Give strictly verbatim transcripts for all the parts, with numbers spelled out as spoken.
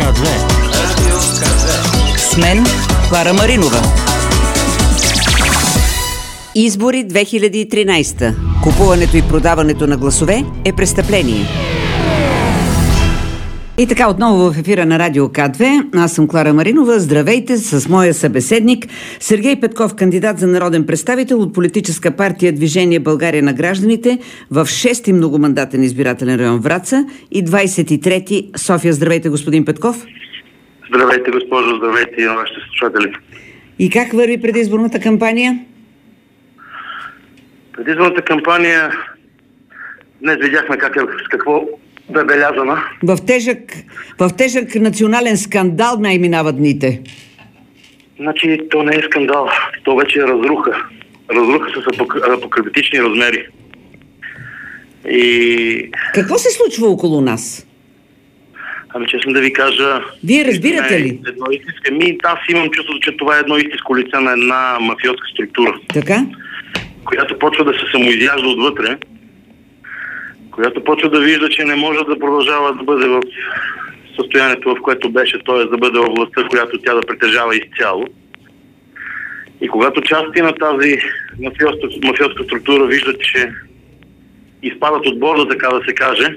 две. Радио Ка две. С мен Клара Маринова. Избори две хиляди и тринадесета. Купуването и продаването на гласове е престъпление. И така, отново в ефира на Радио Ка две. Аз съм Клара Маринова. Здравейте с моя събеседник Сергей Петков, кандидат за народен представител от политическа партия Движение България на гражданите в шести многомандатен избирателен район Враца и двадесет и трети София. Здравейте, господин Петков. Здравейте, госпожо. Здравейте и на вашите слушатели. И как върви предизборната кампания? Предизборната кампания днес видяхме как е, с какво бе белязана. В тежък, в тежък национален скандал най-минават дните. Значи, то не е скандал, то вече е разруха. Разруха с апокалиптични размери. И... Какво се случва около нас? Ами, честно да ви кажа... Вие разбирате ли? Едно истинско... Ми, аз имам чувството, че това е едно истинско лице на една мафиотска структура. Така? Която почва да се самоизяжда отвътре, която почва да вижда, че не може да продължава да бъде в състоянието, в което беше, т.е. да бъде във властта, която тя да притежава изцяло. И когато части на тази мафиотска, мафиотска структура виждат, че изпадат от борда, така да се каже,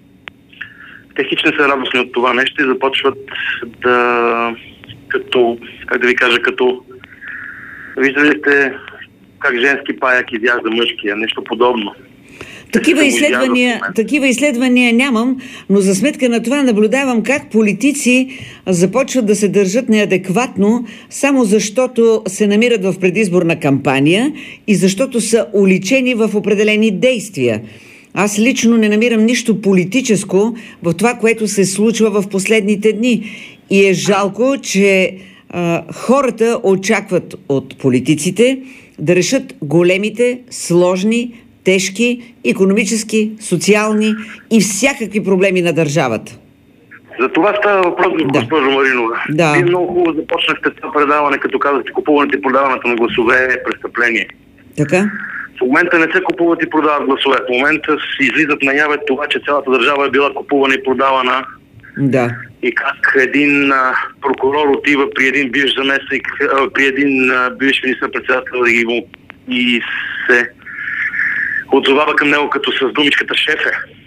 те хич не са радостни от това нещо и започват да, като, как да ви кажа, като виждали сте как женски паяк изяжда мъжкия, нещо подобно. Такива изследвания, такива изследвания нямам, но за сметка на това наблюдавам как политици започват да се държат неадекватно, само защото се намират в предизборна кампания и защото са уличени в определени действия. Аз лично не намирам нищо политическо в това, което се случва в последните дни. И е жалко, че а, хората очакват от политиците да решат големите, сложни, тежки, икономически, социални и всякакви проблеми на държавата. За това става въпрос, да. госпожо Маринова. Да. Вие много хубаво започнахте това предаване, като казахте, купуването и продаването на гласове е престъпление. Така? В момента не се купуват и продават гласове. В момента излизат наяве това, че цялата държава е била купувана и продавана. Да. И как един а, прокурор отива при един бивш заместник, а, при един а, бивш министър-председател и, му, и се отзовава към него като с думичката шефе.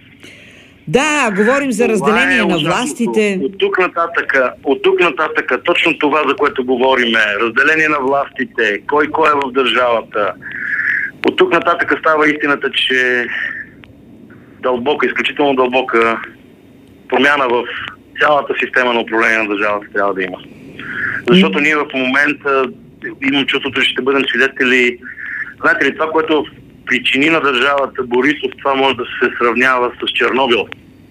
Да, говорим за разделение е на властите. От тук нататъка, от тук нататъка, точно това, за което говорим, е разделение на властите, кой кой е в държавата. От тук нататъка става истината, че дълбока, изключително дълбока промяна в цялата система на управление на държавата трябва да има. Защото ние в момента имам чувството, че ще бъдем свидетели. Знаете ли, това, което причини на държавата Борисов, това може да се сравнява с Чернобил.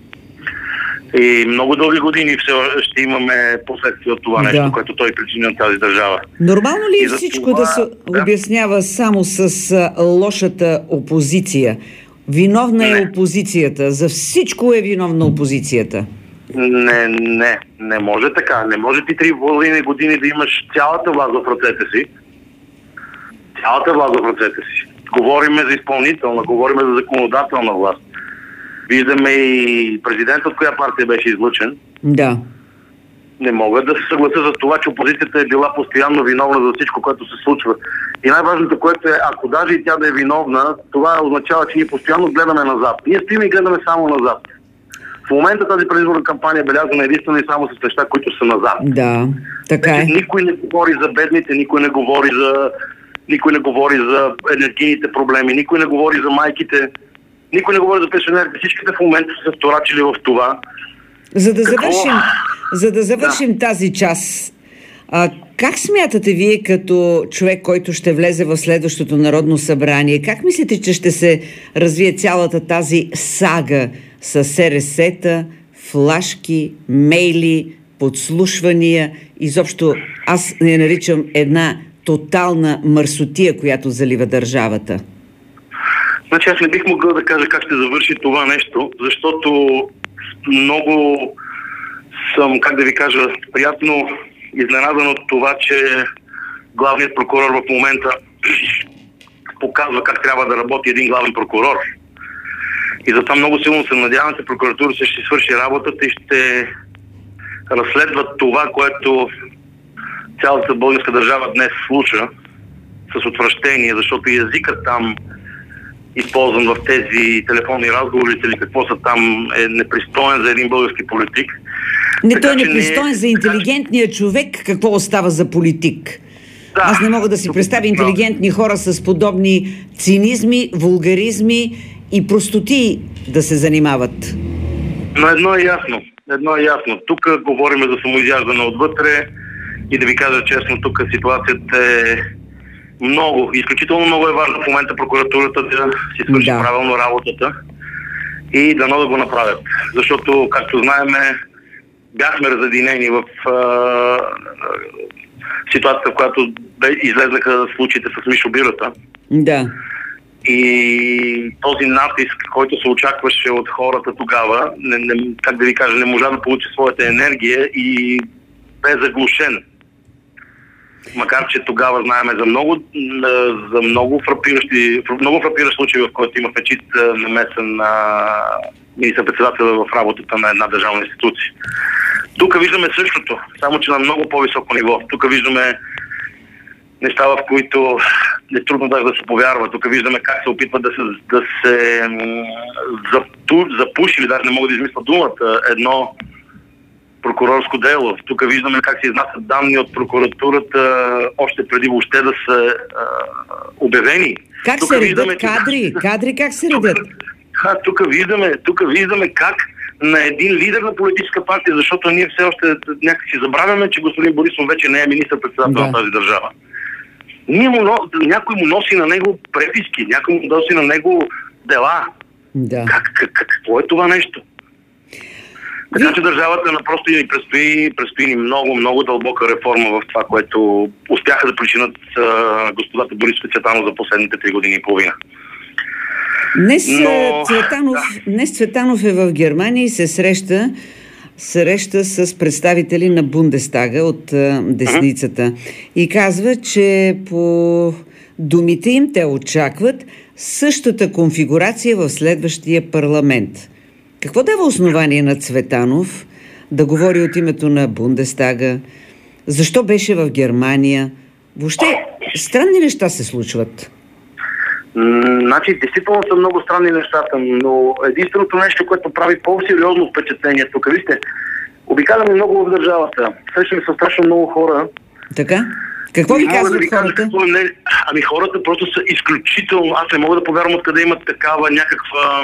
И много дълги години все ще имаме последствия от това нещо, да. което той причини на тази държава. Нормално ли е всичко това, да се да. обяснява само с а, лошата опозиция? Виновна не. е опозицията. За всичко е виновна опозицията. Не, не, не може така. Не може ти три половина години да имаш цялата власт в ръцете си. Цялата власт в ръцете си. Говориме за изпълнителна, говориме за законодателна власт. Виждаме и президентът от коя партия беше излъчен. Да. Не мога да се съглася за това, че опозицията е била постоянно виновна за всичко, което се случва. И най-важното, което е, ако даже и тя да е виновна, това означава, че ние постоянно гледаме назад. Ние стоим и гледаме само назад. В момента тази предизборна кампания е белязана единствено и само с неща, които са назад. Да, така е. Никой не говори за бедните, никой не говори за никой не говори за енергийните проблеми, никой не говори за майките, никой не говори за пенсионерите. Всичките в момента са се вторачили в това. За да Какво? завършим, за да завършим да. тази част, а, как смятате вие като човек, който ще влезе в следващото Народно събрание, как мислите, че ще се развие цялата тази сага с СРС-та, флашки, мейли, подслушвания, изобщо аз не наричам една тотална мърсотия, която залива държавата? Значи аз не бих могъл да кажа как ще завърши това нещо, защото много съм, как да ви кажа, приятно изненадан от това, че главният прокурор в момента показва как трябва да работи един главен прокурор. И затова много силно се надявам, че прокуратурата ще свърши работата и ще разследват това, което цялата българска държава днес слуша с отвращение, защото и езикът там, използван в тези телефонни разговори или какво са там, е непристоен за един български политик. Не, той е непристоен не... за интелигентния човек. Какво остава за политик? Да. Аз не мога да си представя интелигентни хора с подобни цинизми, вулгаризми и простоти да се занимават. Но едно е ясно. Едно е ясно. Тук говорим за самоизяждане отвътре и да ви кажа честно, тук ситуацията е много, изключително много е важно в момента прокуратурата да си свърши да. правилно работата и дано да го направят. Защото, както знаеме, бяхме разединени в а, ситуацията, в която излезнаха случаите с Мишо Бирата. Да. И този натиск, който се очакваше от хората тогава, не, не, как да ви кажа, не можа да получи своята енергия и бе заглушен. Макар че тогава знаеме за много, за много фрапиращи, много фрапиращи случаи, в който имахме чист намесен на министър-председателя в работата на една държавна институция. Тук виждаме същото, само че на много по-високо ниво. Тук виждаме неща, в които е трудно даже да се повярва. Тук виждаме как се опитват да се, да се запуши, или даже не мога да измисля думата, едно прокурорско дело. Тук виждаме как се изнасят данни от прокуратурата още преди въобще да са а, обявени. Как тук се редят кадри? Кадри как се редят? Тук, тук, виждаме, тук виждаме как на един лидер на политическа партия, защото ние все още някакси забравяме, че господин Борисов вече не е министър-председател да. на тази държава. Ние му, някой му носи на него преписки, някой му носи на него дела. Да. Как, как, какво е това нещо? Така че държавата напросто ни предстои, предстои ни много, много дълбока реформа в това, което успяха да причинят а, господата Борисов и Цветанов за последните три години и половина. Днес, Но... Цветанов, да. днес Цветанов е в Германия и се среща, среща с представители на Бундестага от а, десницата. Uh-huh. И казва, че по думите им те очакват същата конфигурация в следващия парламент. Какво дава основание на Цветанов да говори от името на Бундестага? Защо беше в Германия? Въобще, странни неща се случват. Значи, действително са много странни нещата, но единственото нещо, което прави по-сериозно впечатление тук, вижте, обикаляме много в държавата. Срещаме са страшно много хора. Така? Какво ви казват да ви хората? Какво, не, ами хората просто са изключително... Аз не мога да повярвам откъде имат такава някаква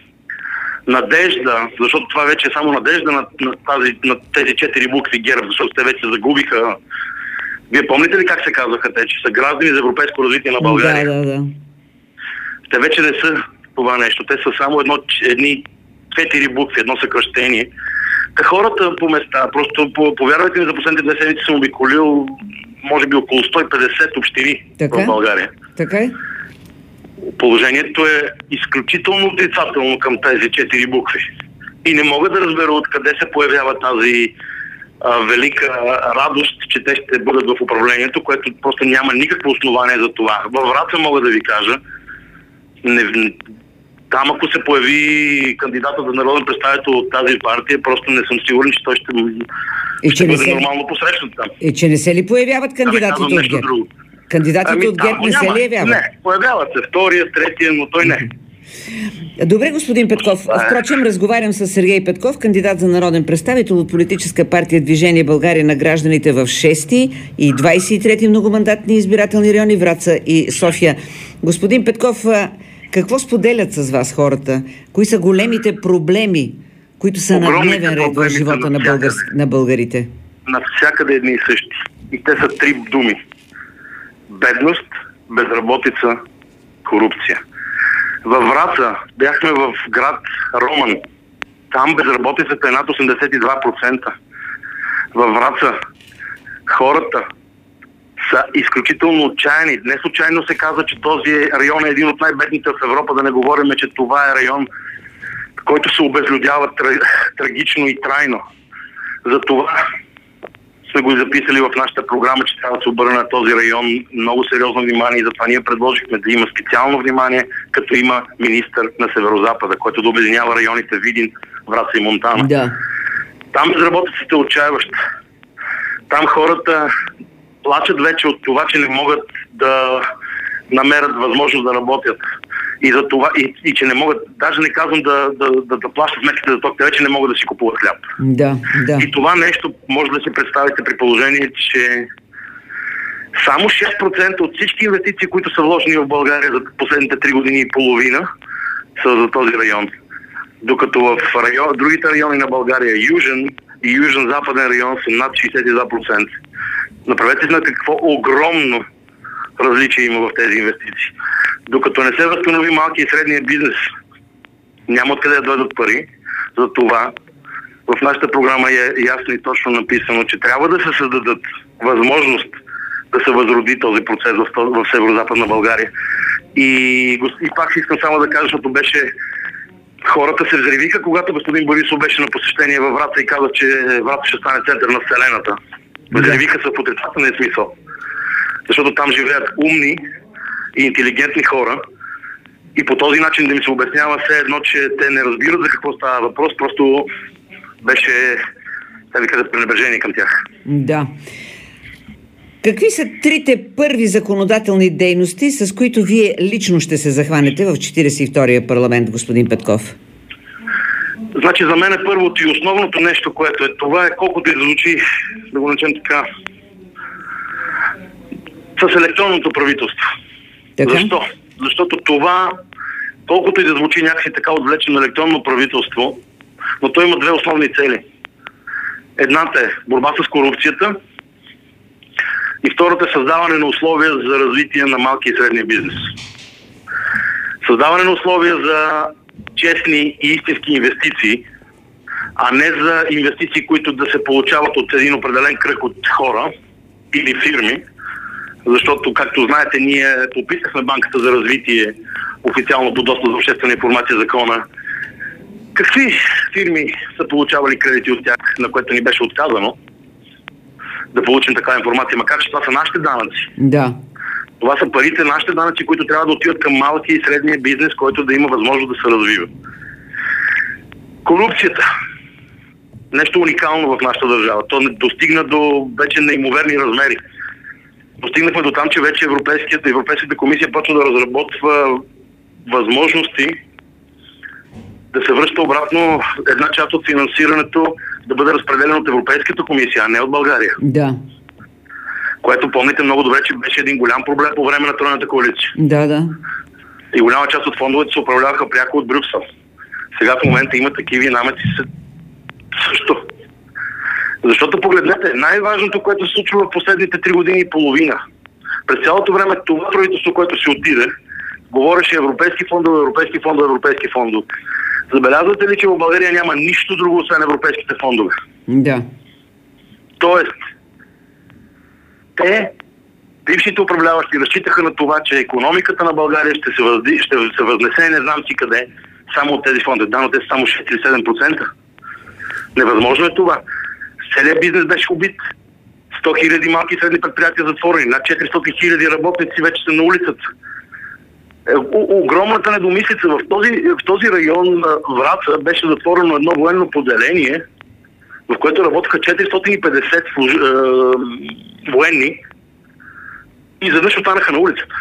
надежда, защото това вече е само надежда на, на, тази, на тези четири букви ГЕРБ, защото те вече загубиха. Вие помните ли как се казваха те, че са граждани за европейско развитие на България? Да, да, да. Те вече не са това нещо. Те са само едно, едни четири букви, едно съкръщение. Та хората по места, просто по, повярвайте ми, за последните две седмици съм обиколил може би около сто и петдесет общини така? в България. Така е? Положението е изключително отрицателно към тези четири букви. И не мога да разбера откъде се появява тази а, велика радост, че те ще бъдат в управлението, което просто няма никакво основание за това. Във Враца мога да ви кажа, не, там ако се появи кандидата за народен представител от тази партия, просто не съм сигурен, че той ще, и, ще че бъде се... нормално посрещан там. И че не се ли появяват кандидатите от ГЕРБ? Кандидатите ами, от ГЕРБ не се ли явяват? Не, появяват се втория, третия, но той не. Добре, господин Петков. Впрочем, разговарям с Сергей Петков, кандидат за народен представител от политическа партия Движение България на гражданите в шести и двадесет и трети многомандатни избирателни райони Враца и София. Господин Петков, какво споделят с вас хората? Кои са големите проблеми, които са на дневен ред в живота на, българ... на българите? Навсякъде едни и същи. И те са три думи. Бедност, безработица, корупция. Във Враца бяхме в град Роман. Там безработицата е над осемдесет и два процента. Във Враца хората са изключително отчаяни. Не случайно се казва, че този район е един от най-бедните в Европа, да не говорим, че това е район, който се обезлюдява трагично и трайно. Затова сме го записали в нашата програма, че трябва да се обърне на този район много сериозно внимание и затова ние предложихме да има специално внимание, като има министър на Северозапада, който да обединява районите Видин, Враца и Монтана. Да. Там безработицата е отчаяваща. Там хората плачат вече от това, че не могат да намерят възможност да работят. И, за това, и, и че не могат, даже не казвам да, да, да, да плащат сметките за ток, те вече не могат да си купуват хляб. Да, да. И това нещо може да си представите при положение, че само шест процента от всички инвестиции, които са вложени в България за последните три години и половина, са за този район. Докато в район, другите райони на България, южен и южен-западен район, са над шейсет и два процента. Направете си на какво огромно различие има в тези инвестиции. Докато не се възстанови малки и средния бизнес, няма откъде да дойдат пари. За това в нашата програма е ясно и точно написано, че трябва да се създадат възможност да се възроди този процес в, в северо-западна България. И, и пак искам само да кажа, защото беше хората се взривиха, когато господин Борисов беше на посещение във Враца и каза, че Враца ще стане център на Вселената. Взривиха се в отрицателния смисъл. Защото там живеят умни и интелигентни хора и по този начин да ми се обяснява все едно, че те не разбират за какво става въпрос, просто беше, да ви кажа, пренебрежение към тях. Да. Какви са трите първи законодателни дейности, с които вие лично ще се захванете в четиридесет и втория парламент, господин Петков? Значи за мен е първото и основното нещо, което е това е колкото и да звучи, да го начнем така, с електронното правителство. Така? Защо? Защото това, колкото и да звучи някакси така отвлечено електронно правителство, но то има две основни цели. Едната е борба с корупцията и втората е създаване на условия за развитие на малки и средния бизнес. Създаване на условия за честни и истински инвестиции, а не за инвестиции, които да се получават от един определен кръг от хора или фирми, защото, както знаете, ние попитахме Банката за развитие официално по достъп за обществена информация закона какви фирми са получавали кредити от тях, на което ни беше отказано да получим такава информация, макар че това са нашите данъци. Да. Това са парите, нашите данъци, които трябва да отиват към малки и средния бизнес, който да има възможност да се развива. Корупцията. Нещо уникално в нашата държава. То достигна до вече неимоверни размери. Достигнахме до там, че вече Европейската комисия почва да разработва възможности да се връща обратно една част от финансирането да бъде разпределено от Европейската комисия, а не от България. Да. Което помните много добре, че беше един голям проблем по време на тройната коалиция. Да, да. И голяма част от фондовете се управляваха пряко от Брюксел. Сега в момента има такива намеци също. Защото погледнете, най-важното, което се случва в последните три години и половина. През цялото време това правителство, което си отиде, говореше европейски фондове, европейски фондове, европейски фондове. Забелязвате ли, че в България няма нищо друго, освен европейските фондове? Да. Тоест, те, бившите управляващи, разчитаха на това, че икономиката на България ще се, възди, ще се възнесе не знам си къде, само от тези фондове. Да, но те са само шест или седем процента. Невъзможно е това. Целият бизнес беше убит. сто хиляди малки и средни предприятия затворени. Над четиристотин хиляди работници вече са на улицата. Огромната недомислица в този, в този район Враца беше затворено едно военно поделение, в което работеха четиристотин и петдесет служ... е, военни и заднъж останаха на улицата.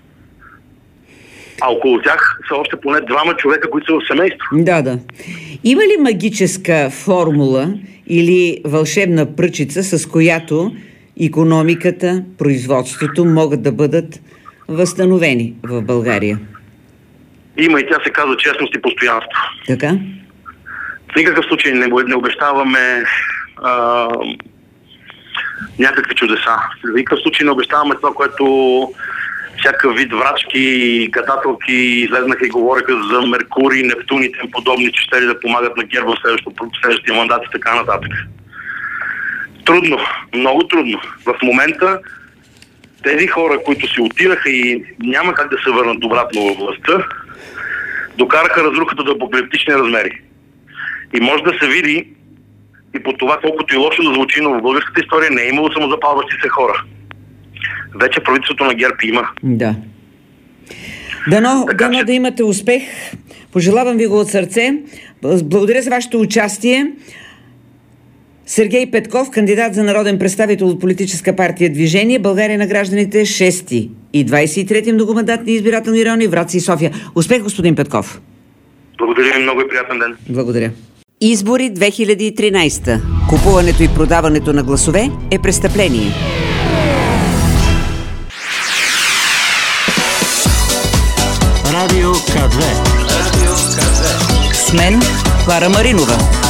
А около тях са още поне двама човека, които са в семейство. Да, да. Има ли магическа формула или вълшебна пръчица, с която икономиката, производството могат да бъдат възстановени в България? Има и тя се казва честност и постоянство. Така? В никакъв случай не, не обещаваме а, някакви чудеса. В никакъв случай не обещаваме това, което всякакъв вид врачки и гадателки излезнаха и говореха за Меркурий, Нептун и тем подобни, че ще ли да помагат на ГЕРБ в следващия мандат и така нататък. Трудно, много трудно. В момента тези хора, които си отираха и няма как да се върнат обратно във властта, докараха разрухата до апокалиптични размери. И може да се види и по това, колкото и лошо да звучи, но в българската история не е имало самозапалващи се хора. Вече правителството на ГЕРБ има. Да. Дано, така, дано че... да имате успех. Пожелавам ви го от сърце. Благодаря за вашето участие. Сергей Петков, кандидат за народен представител от политическа партия Движение България на гражданите, шести и двадесет и трети многомандатни избирателни райони, Враца и София. Успех, господин Петков! Благодаря ви много и приятен ден. Благодаря. Избори две хиляди и тринадесета. Купуването и продаването на гласове е престъпление. Радио К две. Радио К две. С мен Клара Маринова.